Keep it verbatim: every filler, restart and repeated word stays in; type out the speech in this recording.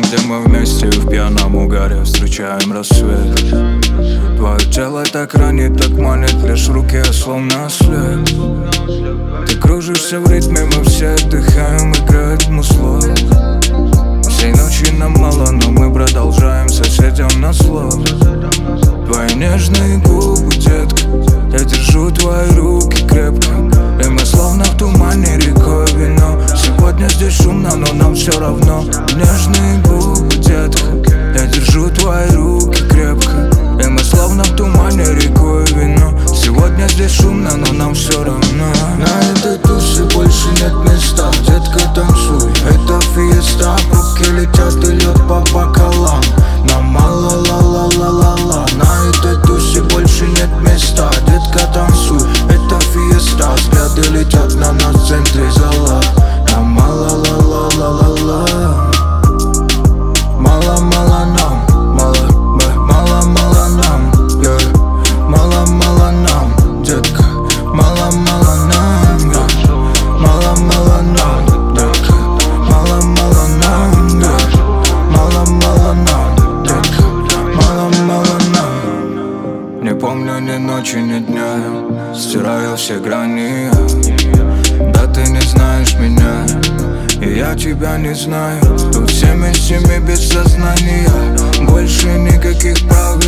где мы вместе в пьяном угаре встречаем рассвет. Твое тело так ранит, так манит, лишь руки словно след. Ты кружишься в ритме, мы все отдыхаем, играет мусло. Всей ночи нам мало, но мы продолжаем соседям на зло. Твои нежные губы, детка, я держу твои руки крепко. И мы словно в тумане рекой вино. Сегодня здесь шумно, но нам все равно. Нежные губы, детка, я держу твои руки крепко. И мы словно в тумане рекой вино. Сегодня здесь шумно, но нам все равно. На этой тусе больше нет места. Детка, танцуй, это фиеста. Руки летят и лед по бокалам. Нам мало ла-ла-ла-ла-ла. На этой тусе больше нет места. Детка, танцуй, это фиеста. Взгляды летят на нас в центре зала. Нам мало ла-ла-ла-ла-ла. Мало-мало нам, мало, мало-мало нам, yeah. Мало-мало нам, детка, мало-мало нам, yeah. Мало-мало нам, детка, мало-мало нам, yeah. Мало-мало нам, детка, мало-мало нам. Не помню ни ночи, ни дня, стираю все грани. Да ты не знаешь меня, и я тебя не знаю. Тут все мы с теми без сознания. Больше никаких правил.